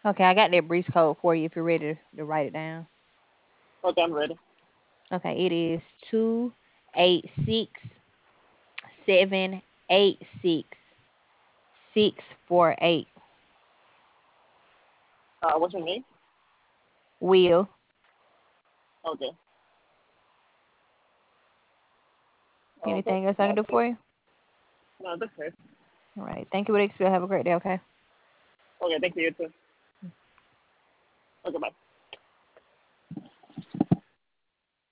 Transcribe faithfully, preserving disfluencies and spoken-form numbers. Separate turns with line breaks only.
Okay, I got that breeze code for you if you're ready to, to write it down.
Okay, I'm ready.
Okay, it is two eight six seven eight six six four eight.
Uh, what's your name?
Will.
Okay. Okay.
Anything else I can
That's
do
it.
for you?
No, that's it.
All right. Thank you, Woody. Have a great day, okay?
Okay, thank you. You too. Okay, bye.